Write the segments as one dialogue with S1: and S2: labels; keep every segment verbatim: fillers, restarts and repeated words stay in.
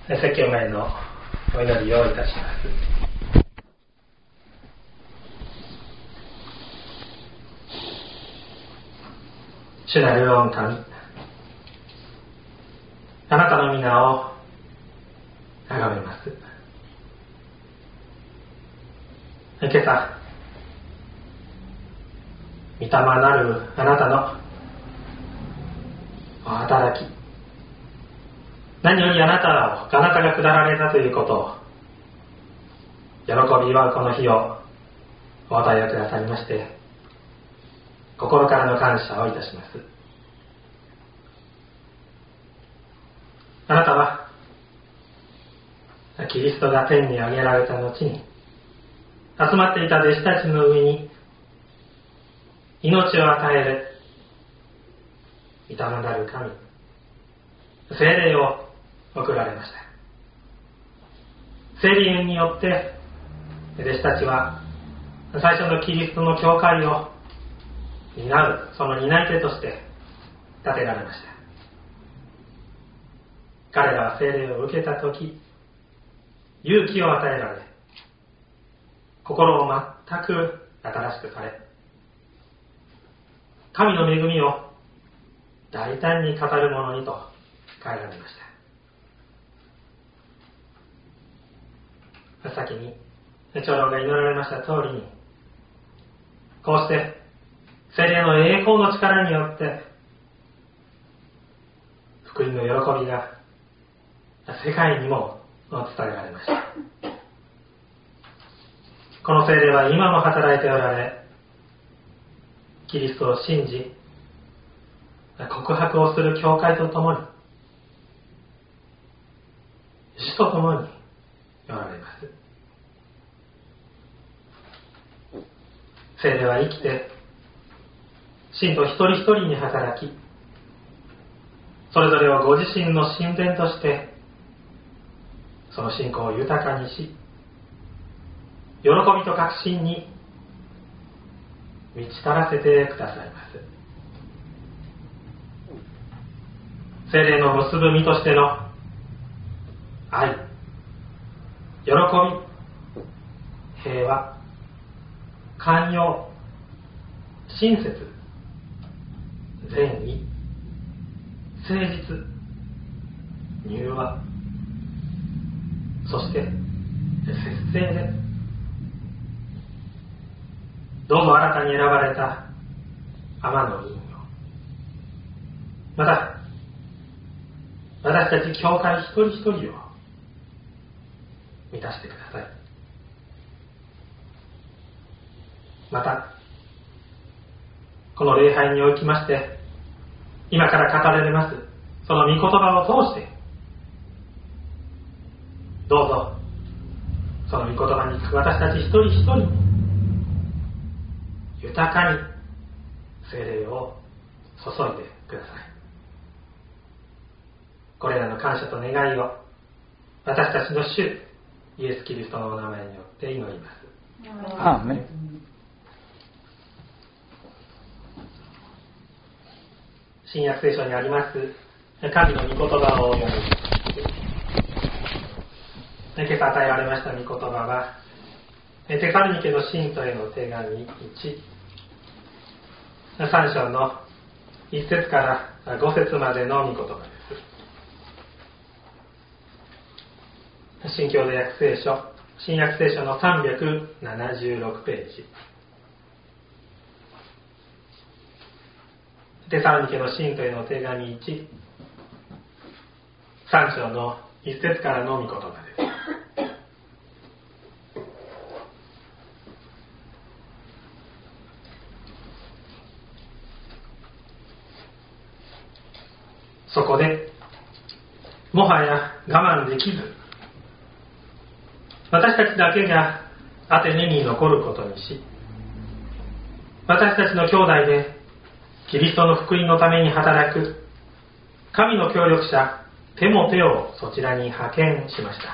S1: 説教前のお祈りをいたします。主なる御神、あなたの皆をあがめます。今朝、御霊なるあなたのお働き、何よりあなたを、あなたが下られたということを喜び祝うこの日をお与えくださいまして、心からの感謝をいたします。あなたはキリストが天に上げられた後に、集まっていた弟子たちの上に命を与える御霊なる神、聖霊を送られました。聖霊によって弟子たちは最初のキリストの教会を担う、その担い手として立てられました。彼らは聖霊を受けたとき、勇気を与えられ、心を全く新しくされ、神の恵みを大胆に語る者にと変えられました。先に長老が祈られました通りに、こうして聖霊の栄光の力によって福音の喜びが世界にも伝えられました。この聖霊は今も働いておられ、キリストを信じ告白をする教会とともに、主とともにおられます。聖霊は生きて信徒一人一人に働き、それぞれをご自身の神殿としてその信仰を豊かにし、喜びと確信に満ち足らせてくださいます。聖霊の結ぶ身としての愛、喜び、平和、寛容、親切、善意、誠実、柔和、そして節制で、どうぞ新たに選ばれた天の引用、また私たち教会一人一人を満たしてください。またこの礼拝におきまして、今から語られますその御言葉を通して、どうぞその御言葉に聞く私たち一人一人に豊かに聖霊を注いでください。これらの感謝と願いを私たちの主イエス・キリストのお名前によって祈ります。
S2: アーメン。
S1: 新約聖書にあります神の御言葉を読みます。今朝与えられました御言葉は、テサロニケの信徒への手紙いち、さん章のいち節からご節までの御言葉です。新共同訳聖書、新約聖書のさんびゃくななじゅうろくページ。テサロニケの信徒への手紙いち、さん章のいち節からの御言葉です。そこでもはや我慢できず、私たちだけがアテネに残ることにし、私たちの兄弟でキリストの福音のために働く神の協力者テモテをそちらに派遣しました。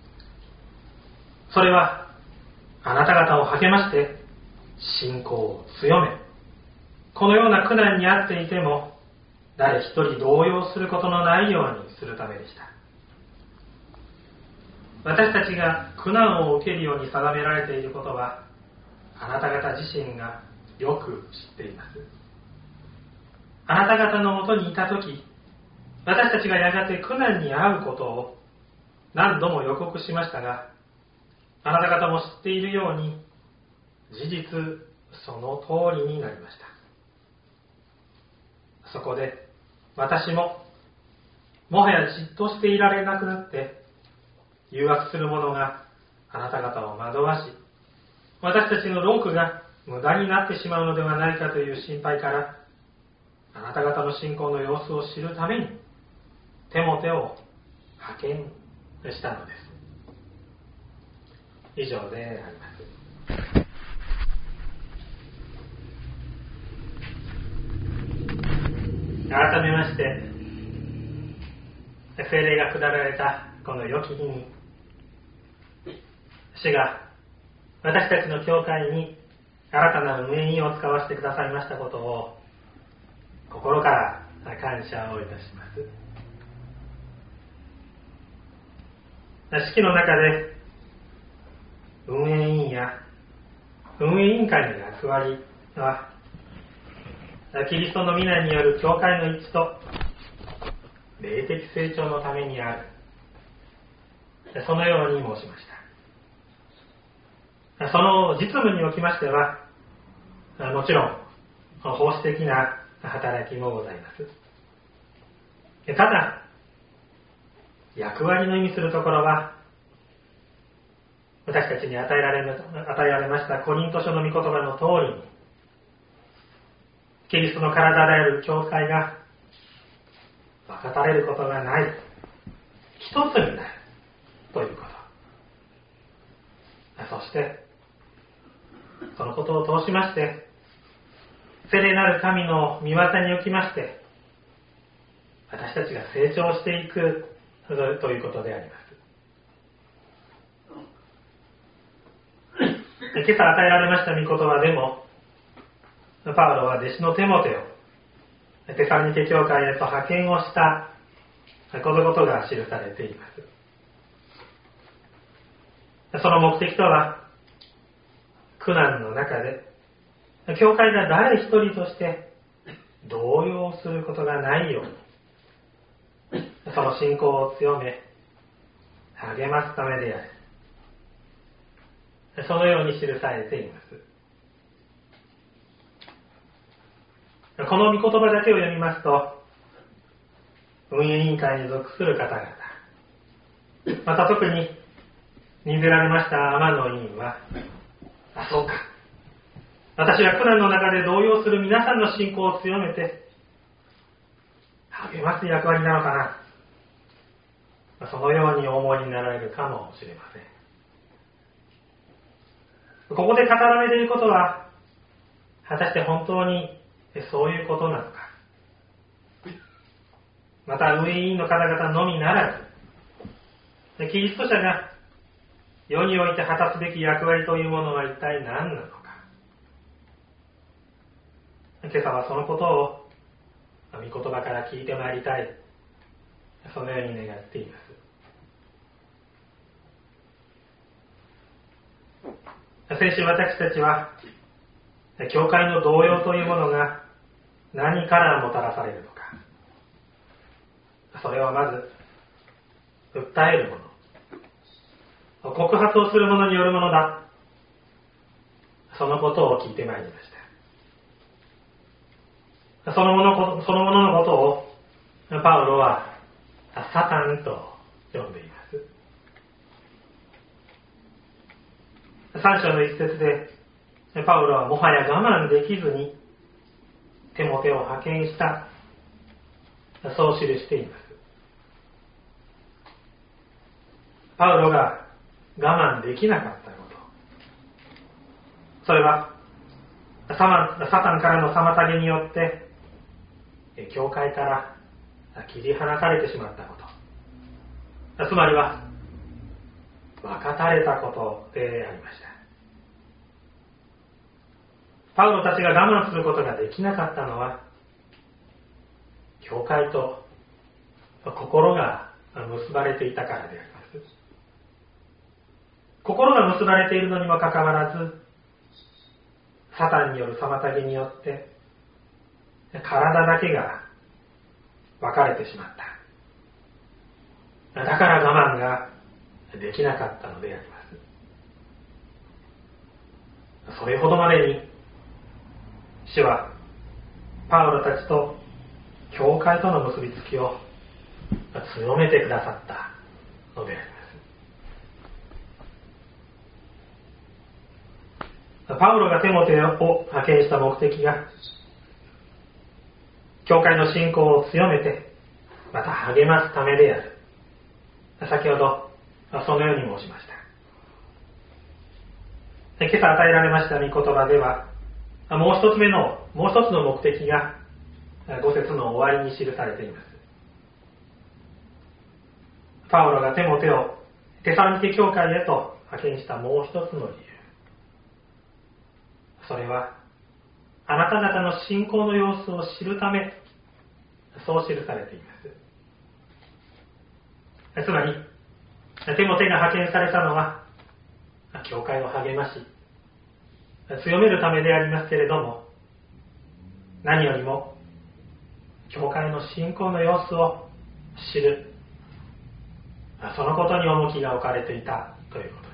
S1: それはあなた方を励まして信仰を強め、このような苦難にあっていても誰一人動揺することのないようにするためでした。 私たちが苦難を受けるように定められていることは、あなた方自身がよく知っています。あなた方のもとにいたとき、私たちがやがて苦難に遭うことを何度も予告しましたが、あなた方も知っているように、事実その通りになりました。そこで私ももはやじっとしていられなくなって、誘惑する者があなた方を惑わし、私たちの労苦が無駄になってしまうのではないかという心配から、あなた方の信仰の様子を知るためにテモテを派遣したのです。以上であります。改めまして、聖霊が下られたこの良き日に、主が私たちの教会に新たな運営員を使わせてくださいましたことを心から感謝をいたします。式の中で運営委員や運営委員会の役割はキリストの皆による教会の一致と霊的成長のためにある、そのように申しました。その実務におきましてはもちろん奉仕的な働きもございます。ただ役割の意味するところは、私たちに与えられ、与えられましたコリント書の御言葉の通りに、キリストの体である教会が分かたれることがない、一つになるということ。そしてそのことを通しまして、聖霊なる神の御業におきまして私たちが成長していくということであります。今朝与えられました御言葉でも、パウロは弟子のテモテをテサロニケ教会へと派遣をしたこのことが記されています。その目的とは、苦難の中で教会が誰一人として動揺することがないように、その信仰を強め励ますためである。そのように記されています。この御言葉だけを読みますと、運営委員会に属する方々、また特に任ぜられました天野委員は、あ、そうか、私は苦難の中で動揺する皆さんの信仰を強めて励ます役割なのかな、そのようにお思いになられるかもしれません。ここで語られていることは、果たして本当にそういうことなのか。また運営委員の方々のみならず、キリスト者が世において果たすべき役割というものは一体何なのか。今朝はそのことを御言葉から聞いてまいりたい、そのように願っています。先週私たちは教会の動揺というものが何からもたらされるのか、それはまず訴えるもの、告発をする者によるものだ、そのことを聞いてまいりました。そのもの、そのもののことをパウロはサタンと呼んでいます。三章の一節でパウロはもはや我慢できずにテモテを派遣した、そう記しています。パウロが我慢できなかったこと、それはサタンからの妨げによって教会から切り離されてしまったこと、つまりは分かたれたことでありました。パウロたちが我慢することができなかったのは、教会と心が結ばれていたからでありま心が結ばれているのにもかかわらず、サタンによる妨げによって体だけが分かれてしまった。だから我慢ができなかったのであります。それほどまでに主はパウロたちと教会との結びつきを強めてくださったのであります。パウロがテモテを派遣した目的が、教会の信仰を強めてまた励ますためである。先ほどそのように申しました。今朝与えられました御言葉では、もう一つ目のもう一つの目的がご節の終わりに記されています。パウロがテモテをテサロニケ教会へと派遣したもう一つの理由、それはあなた方の信仰の様子を知るため、そう記されています。つまりテモテが派遣されたのは教会を励まし強めるためでありますけれども、何よりも教会の信仰の様子を知る、そのことに重きが置かれていたということ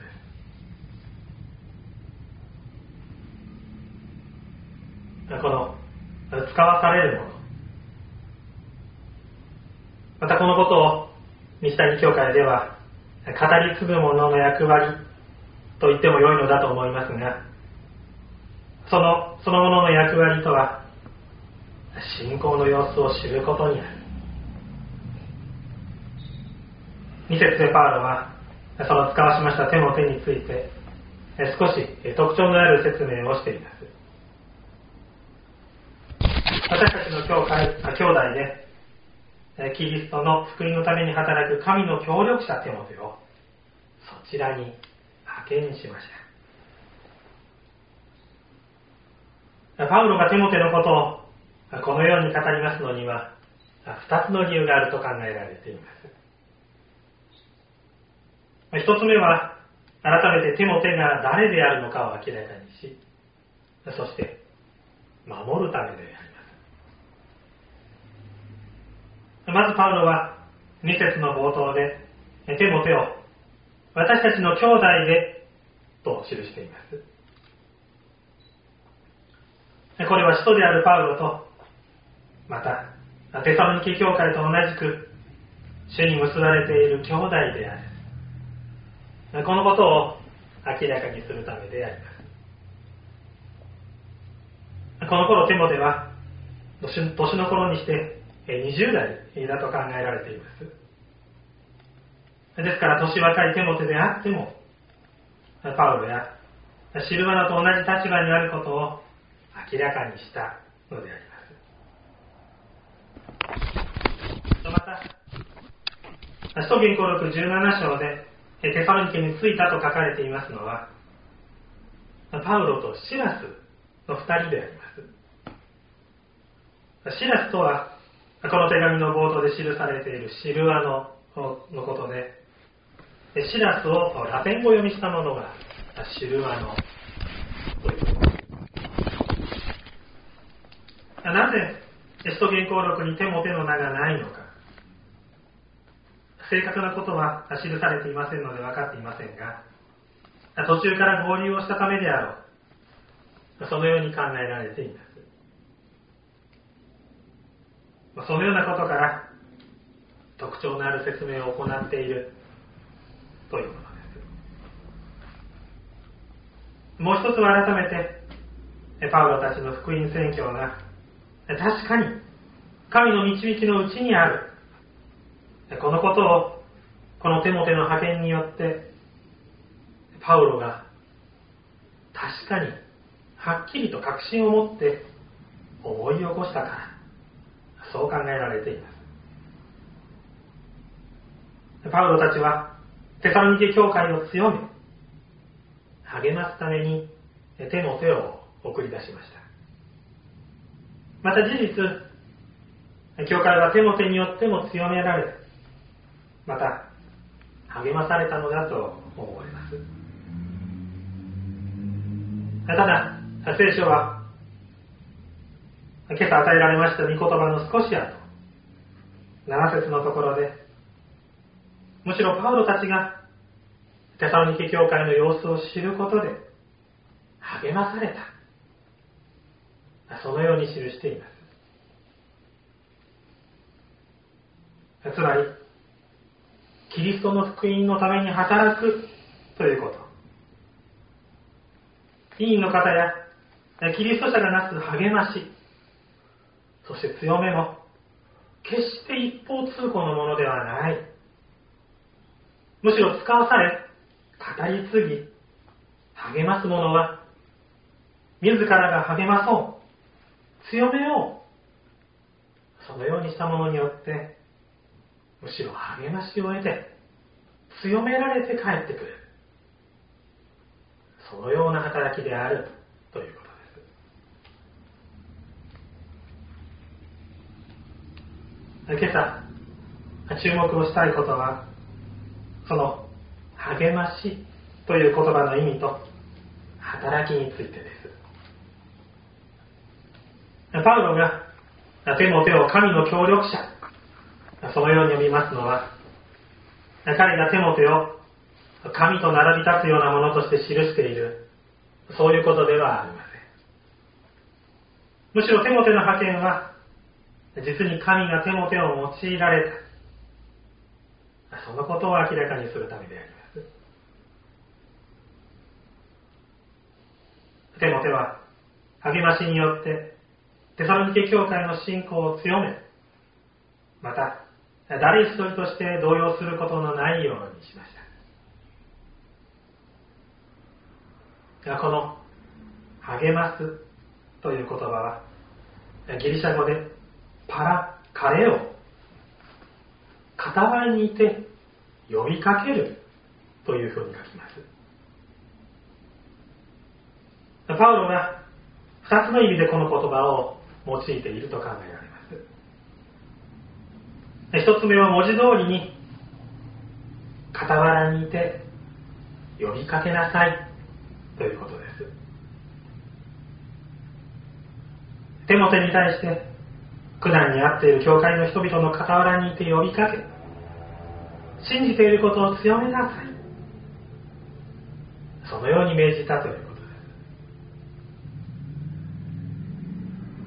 S1: です。この使わされるもの、またこのことを西谷教会では語り継ぐ者の役割と言っても良いのだと思いますが、そのそのものの役割とは信仰の様子を知ることにある。に節でパウロはその使わしましたテモテについて少し特徴のある説明をしています。私たちの教会、兄弟でキリストの福音のために働く神の協力者テモテをそちらに派遣しました。パウロがテモテのことをこのように語りますのには二つの理由があると考えられています。一つ目は改めてテモテが誰であるのかを明らかにし、そして守るためであります。まずパウロはに節の冒頭でテモテを私たちの兄弟でと記しています。これは使徒であるパウロとまたテサロニケ教会と同じく主に結ばれている兄弟である、このことを明らかにするためであります。この頃テモテは年の頃にしてにじゅう代だと考えられています。ですから年若いテモテであってもパウロやシルバナと同じ立場にあることを明らかにしたのであります。また使徒言行録じゅうなな章でテサロニケに着いたと書かれていますのはパウロとシラスの二人であります。シラスとはこの手紙の冒頭で記されているシルワノのことで、シラスをラテン語読みしたものがシルワノということです。なぜ使徒言行録にテモテの名がないのか、正確なことは記されていませんので分かっていませんが、途中から合流をしたためであろう、そのように考えられています。そのようなことから特徴のある説明を行っているというものです。もう一つは改めてパウロたちの福音宣教が確かに神の導きのうちにある、このことをこのテモテの派遣によってパウロが確かにはっきりと確信を持って思い起こしたから、そう考えられています。パウロたちはテサロニケ教会を強め励ますためにテモテを送り出しました。また事実、教会はテモテによっても強められ、また励まされたのだと思います。 ただ、聖書は今朝与えられました御言葉の少し後、なな節のところで、むしろパウロたちがテサロニケ教会の様子を知ることで励まされた、そのように記しています。つまり、キリストの福音のために働くということ、委員の方やキリスト者がなす励まし、そして強めも決して一方通行のものではない。むしろ使わされ、語り継ぎ、励ます者は自らが励まそう、強めよう、そのようにしたものによってむしろ励ましを得て強められて帰ってくる、そのような働きであるということです。今朝注目をしたいことは、その励ましという言葉の意味と働きについてです。パウロがテモテを神の協力者、そのように呼びますのは、彼がテモテを神と並び立つようなものとして記している、そういうことではありません。むしろテモテの派遣は、実に神がテモテを用いられた、そのことを明らかにするためであります。テモテは励ましによってテサロニケ教会の信仰を強め、また誰一人として動揺することのないようにしました。この励ますという言葉はギリシャ語でパラカレオ、傍りにいて呼びかけるというふうに書きます。パウロが二つの意味でこの言葉を用いていると考えられます。一つ目は文字通りに傍らにいて呼びかけなさいということです。テモテに対して苦難に遭っている教会の人々の傍らにいて呼びかけ、信じていることを強めなさい、そのように命じたということです。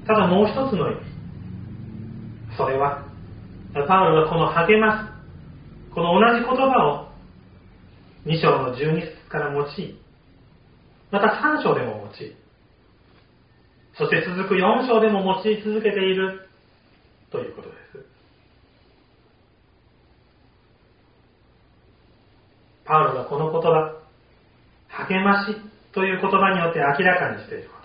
S1: ただもう一つの意味、それはパウロがこの励ます、この同じ言葉をに章のじゅうに節から用い、またさん章でも用い、そして続くよん章でも用い続けているということです。パウロがこの言葉、励ましという言葉によって明らかにしていること、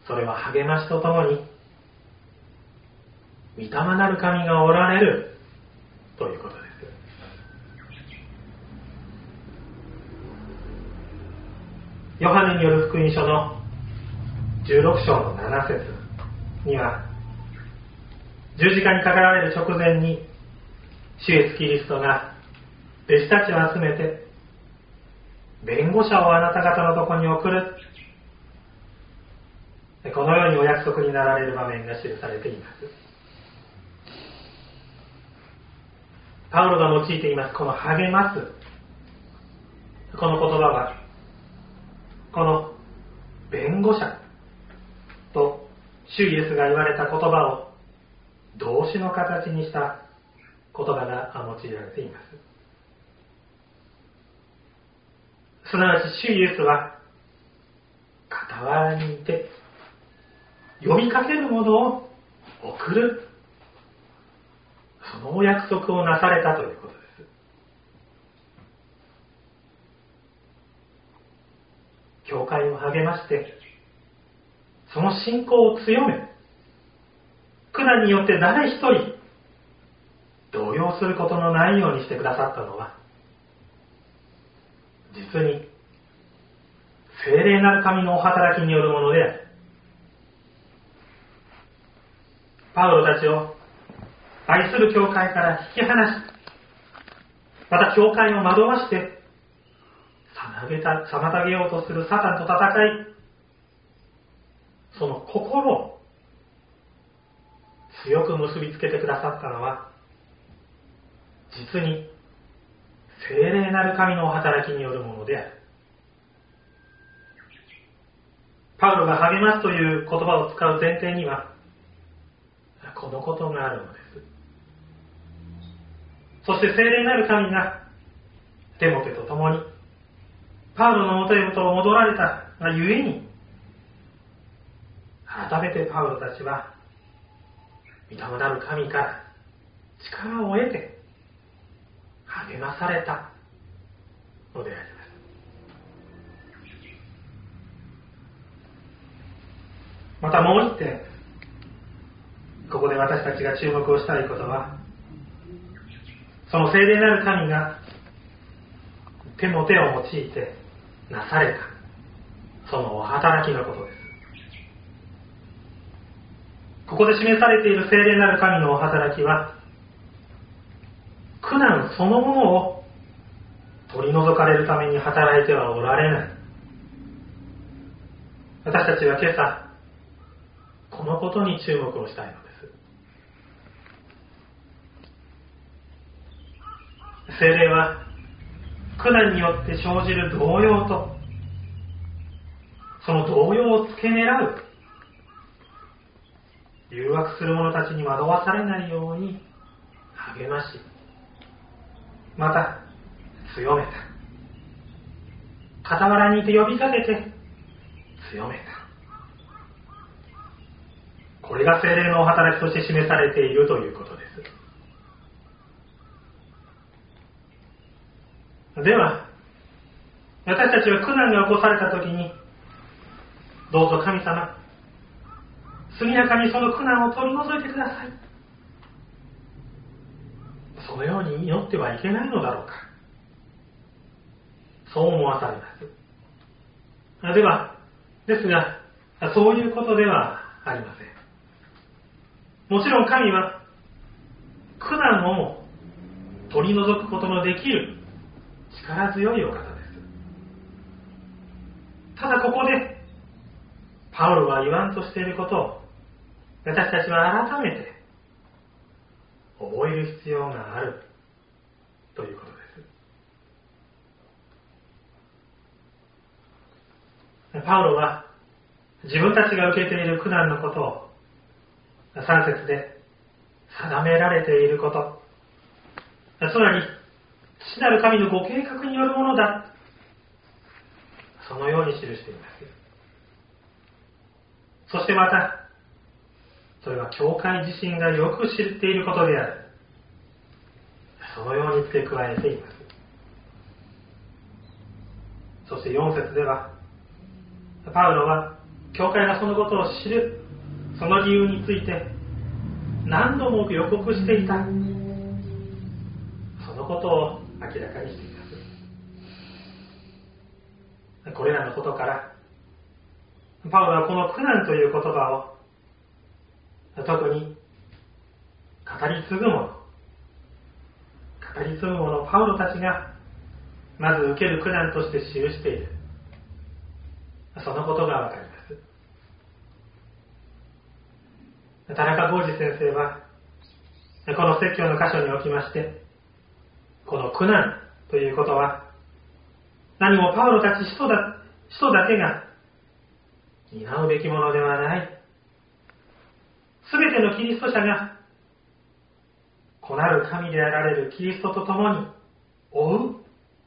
S1: それは励ましとともに御霊なる神がおられるということです。ヨハネによる福音書のじゅうろく章のなな節には、十字架にかかられる直前に主イエスキリストが弟子たちを集めて、弁護者をあなた方のところに送る、このようにお約束になられる場面が記されています。パウロが用いていますこの励ます、この言葉は、この弁護者と主イエスが言われた言葉を動詞の形にした言葉が用いられています。すなわち主イエスは傍らにいて呼びかける者を送る、そのお約束をなされたということです。教会を励ましてその信仰を強め、苦難によって誰一人動揺することのないようにしてくださったのは、実に聖霊なる神のお働きによるものである。パウロたちを愛する教会から引き離し、また教会を惑わして妨げた、妨げようとするサタンと戦い、その心を強く結びつけてくださったのは、実に聖霊なる神のお働きによるものである。パウロが励ますという言葉を使う前提には、このことがあるのです。そして聖霊なる神がテモテと共にパウロのもとへと戻られたがゆえに、改めてパウロたちは御霊なる神から力を得て励まされたのであります。またもう一点、ここで私たちが注目をしたいことは、その聖霊なる神がテモテを用いてなされたそのお働きのことです。ここで示されている聖霊なる神のお働きは、苦難そのものを取り除かれるために働いてはおられない。私たちは今朝このことに注目をしたいのです。聖霊は苦難によって生じる動揺と、その動揺を付け狙う誘惑する者たちに惑わされないように励まし、また強めた。傍らにいて呼びかけて強めた。これが聖霊のお働きとして示されているということです。では、私たちは苦難が起こされたときに、どうぞ神様、速やかにその苦難を取り除いてください。そのように祈ってはいけないのだろうか。そう思わされます。では、ですが、そういうことではありません。もちろん神は苦難をも取り除くことのできる力強いお方です。ただここでパウロが言わんとしていることを私たちは改めて覚える必要があるということです。パウロは自分たちが受けている苦難のことをさん節で定められていること、つまり父なる神のご計画によるものだ、そのように記しています。そしてまたそれは教会自身がよく知っていることである、そのように付け加えています。そしてよん節ではパウロは教会がそのことを知るその理由について何度も予告していた、そのことを明らかにしています。これらのことからパウロはこの苦難という言葉を特に語り継ぐ者語り継ぐ者パウロたちがまず受ける苦難として記している、そのことがわかります。田中浩二先生はこの説教の箇所におきまして、この苦難ということは何もパウロたち人だ、人だけが担うべきものではない、すべてのキリスト者が子なる神であられるキリストと共に追う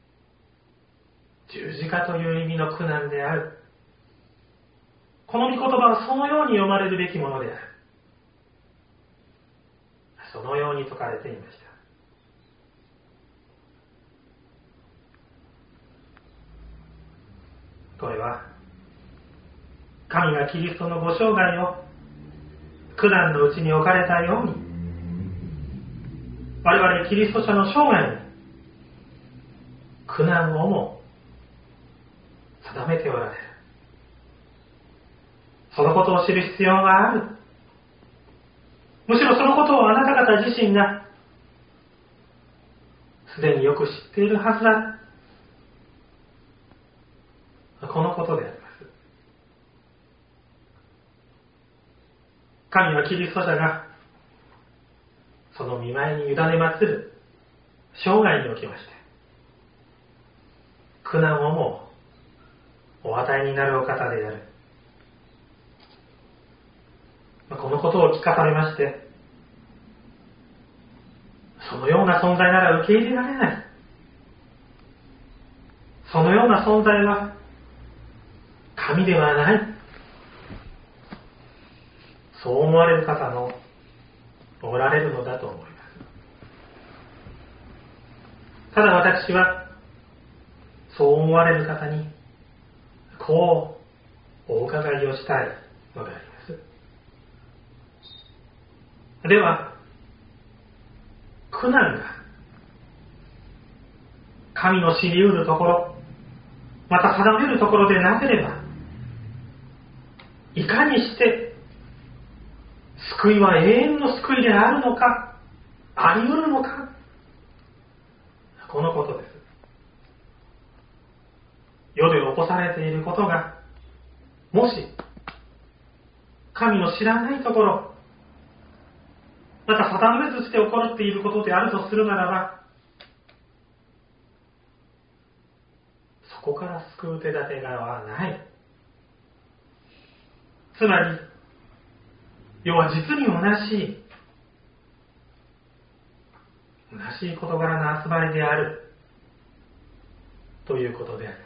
S1: 十字架という意味の苦難である。この御言葉はそのように読まれるべきものである。そのように説かれていました。これは神がキリストのご生涯を苦難のうちに置かれたように、我々キリスト者の生涯に苦難をも定めておられる。そのことを知る必要がある。むしろそのことをあなた方自身がすでによく知っているはずだ。 このことであります。神はキリスト者がその御前に委ねまつる生涯におきまして、苦難をもお与えになるお方である。このことを聞かされまして、そのような存在なら受け入れられない。そのような存在は神ではない。そう思われる方のおられるのだと思います。ただ私はそう思われる方にこうお伺いをしたいのであります。では、苦難が神の知り得るところ、また定めるところでなければ、いかにして救いは永遠の救いであるのか、あり得るのか、このことです。世で起こされていることが、もし神の知らないところ、また定めずして起こっていることであるとするならば、そこから救う手立てがはない。つまり、要は実に虚しい、虚しい事柄の集まりであるということであります。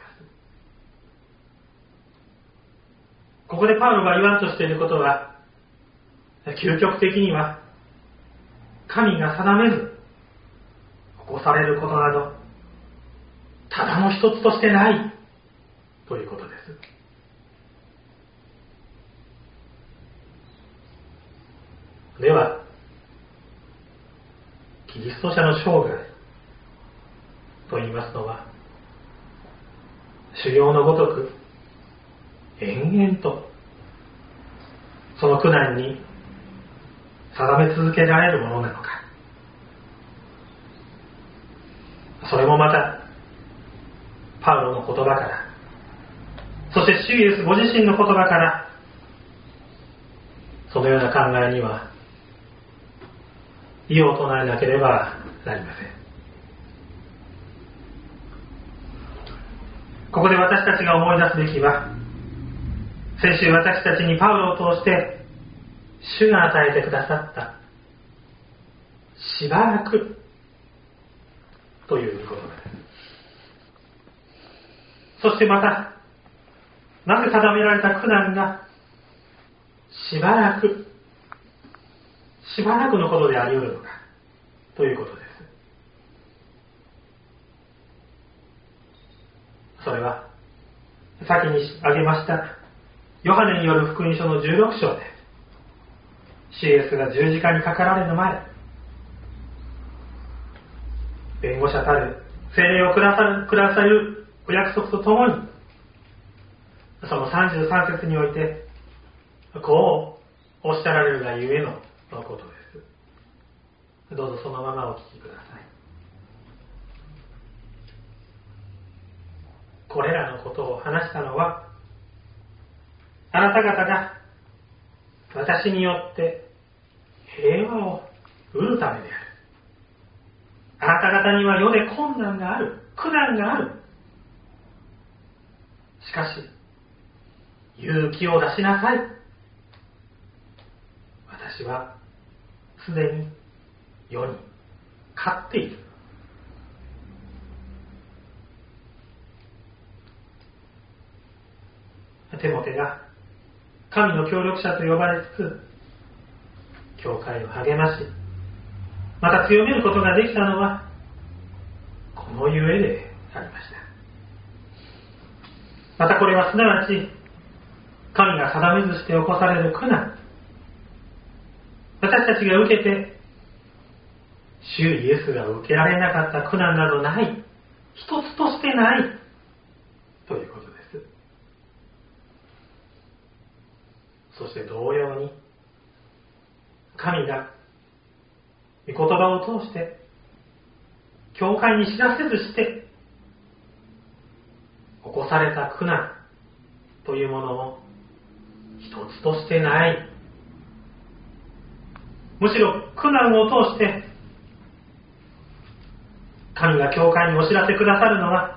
S1: ここでパウロが言わんとしていることは、究極的には神が定めず起こされることなどただの一つとしてないということです。では、キリスト者の生涯と言いますのは、修行のごとく延々とその苦難に定め続けられるものなのか、それもまたパウロの言葉から、そして主イエスご自身の言葉から、そのような考えには異を唱えなければなりません。ここで私たちが思い出すべきは、先週私たちにパウロを通して主が与えてくださったしばらくという言葉です。そしてまた、なぜ定められた苦難がしばらくしばらくのことであり得るのかということです。それは先に挙げましたヨハネによる福音書のじゅうろく章で、主イエスが十字架にかかられる前、弁護者たる聖霊をくださる、くださるお約束とともに、そのさんじゅうさん節においてこうおっしゃられるがゆえのことです。どうぞそのままお聞きください。これらのことを話したのは、あなた方が私によって平和を得るためである。あなた方には世で困難がある、苦難がある。しかし勇気を出しなさい。私はすでに世に勝っている。テモテが神の協力者と呼ばれつつ教会を励まし、また強めることができたのはこのゆえでありました。またこれはすなわち神が定めずして起こされる苦難、私たちが受けて主イエスが受けられなかった苦難などない、一つとしてないということです。そして同様に神が御言葉を通して教会に知らせずして起こされた苦難、 というものも一つとしてない。むしろ苦難を通して神が教会にお知らせくださるのは、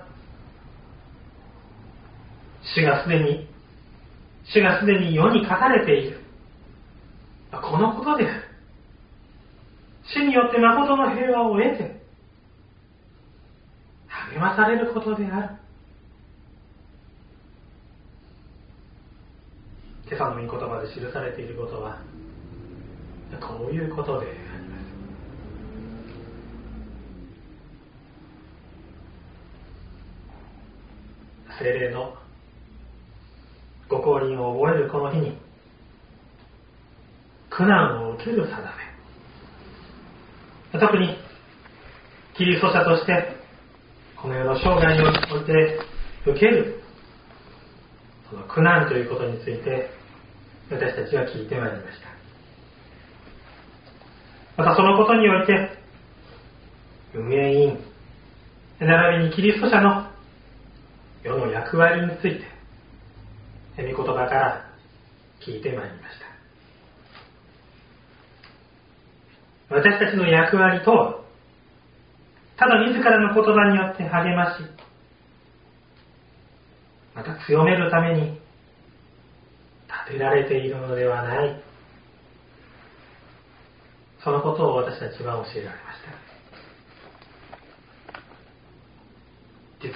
S1: 主がすでに主がすでに世に書かれているこのことである。主によって誠の平和を得て励まされることである。今朝の御言葉で記されていることはこういうことであります。聖霊のご降臨を覚えるこの日に苦難を受ける定め、特にキリスト者としてこの世の生涯において受けるその苦難ということについて私たちは聞いてまいりました。またそのことにおいて運営委員並びにキリスト者の世の役割について御言葉から聞いてまいりました。私たちの役割とはただ自らの言葉によって励まし、また強めるために立てられているのではない、そのことを私たちは教えられました。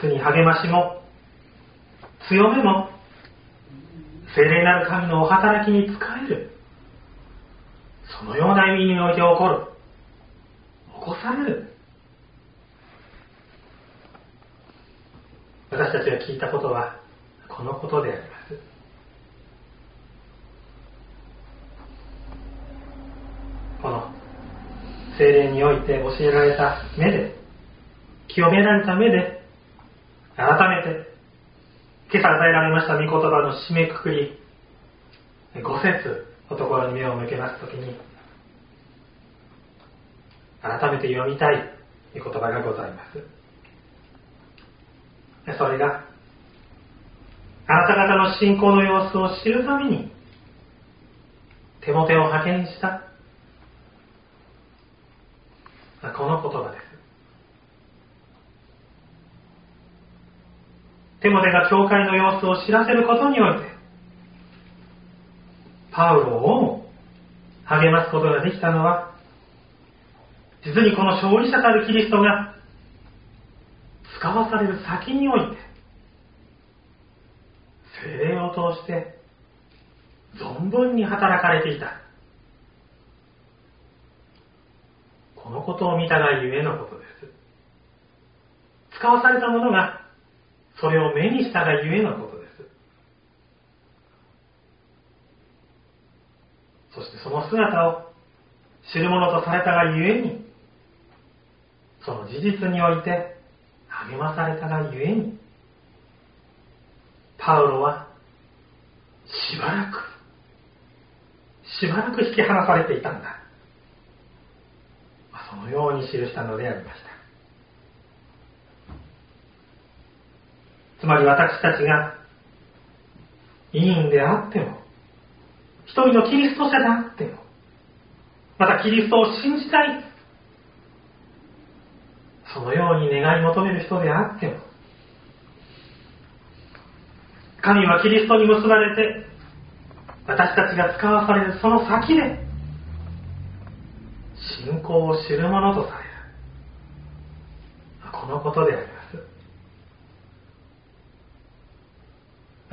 S1: 実に励ましも強めも聖霊なる神のお働きに仕える、そのような意味において起こる、起こされる。私たちが聞いたことはこのことであります。この聖霊において教えられた目で、清められた目で、改めて今朝与えられました御言葉の締めくくりご節のところに目を向けますときに、改めて読みたい御言葉がございます。それが、あなた方の信仰の様子を知るためにテモテを派遣したこの言葉です。テモテが教会の様子を知らせることにおいてパウロをも励ますことができたのは、実にこの勝利者たるキリストが使わされる先において聖霊を通して存分に働かれていた、このことを見たがゆえのことです。使わされた者がそれを目にしたがゆえのことです。そしてその姿を知る者とされたがゆえに、その事実において励まされたがゆえに、パウロはしばらくしばらく引き離されていたんだ、そのように記したのでありました。つまり私たちが委員であっても、一人のキリスト者であっても、またキリストを信じたい、そのように願い求める人であっても、神はキリストに結ばれて私たちが使わされるその先で信仰を知るものとされる、このことであります。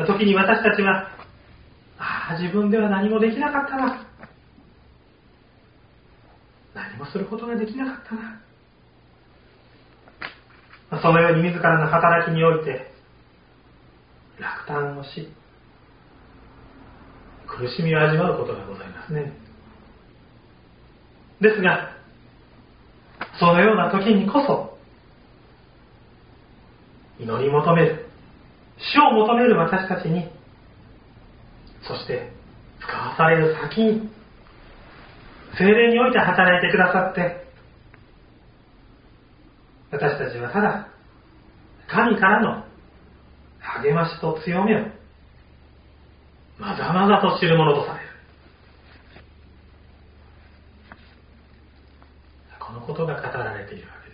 S1: 時に私たちは、ああ自分では何もできなかったな、何もすることができなかったな、そのように自らの働きにおいて落胆をし、苦しみを味わうことがございますね。ですが、そのような時にこそ祈り求める、主を求める私たちに、そして使わされる先に聖霊において働いてくださって、私たちはただ神からの励ましと強めをまざまざと知るものとされる。このことが語られているわけです。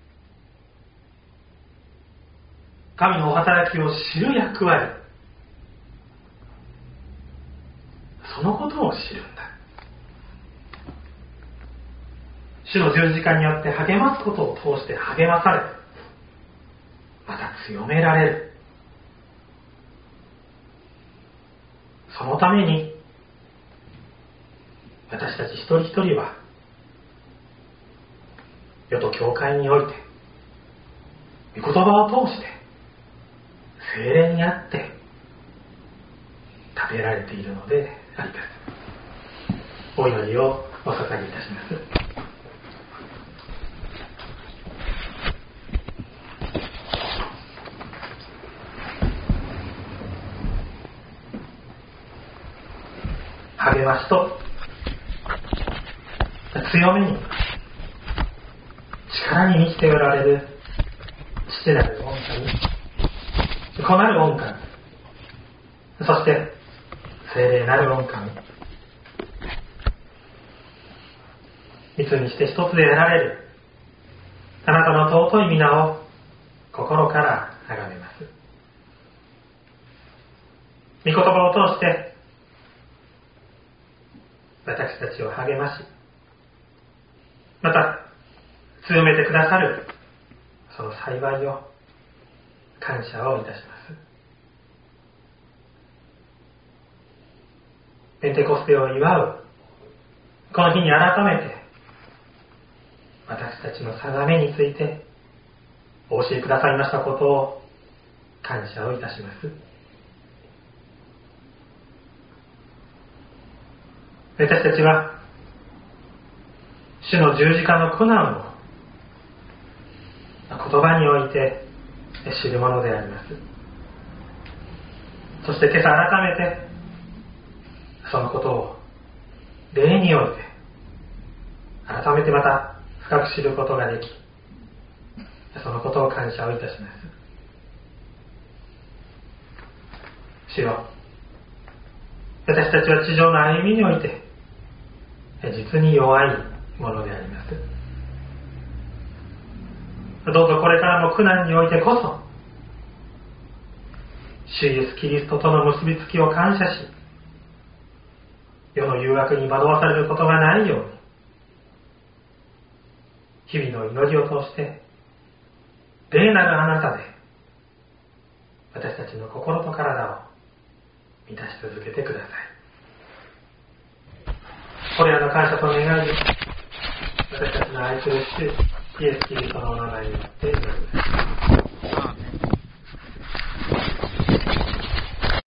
S1: 神のお働きを知る役割、そのことを知るんだ。主の十字架によって励ますことを通して励まされ、また強められる。そのために私たち一人一人は世と教会において御言葉を通して聖霊にあって立てられているのであります。お祈りをお捧げいたします。励ましと強めに力に満ちておられる父なる御神、子なる御神、そして聖霊なる御神、いつにして一つで得られるあなたの尊い皆を心から崇めます。御言葉を通して私たちを励まし、また強めてくださるその幸いを感謝をいたします。ペンテコステを祝うこの日に改めて私たちの定めについてお教えくださいましたことを感謝をいたします。私たちは主の十字架の苦難を言葉において知るものであります。そして今朝改めてそのことを霊において改めてまた深く知ることができ、そのことを感謝をいたします。主よ、私たちは地上の歩みにおいて実に弱いものであります。どうぞこれからも苦難においてこそ主イエスキリストとの結びつきを感謝し、世の誘惑に惑わされることがないように、日々の祈りを通して霊なるあなたで私たちの心と体を満たし続けてください。これらの感謝と願いを私たちの愛する主イエスキリストのお名前によって祈ります。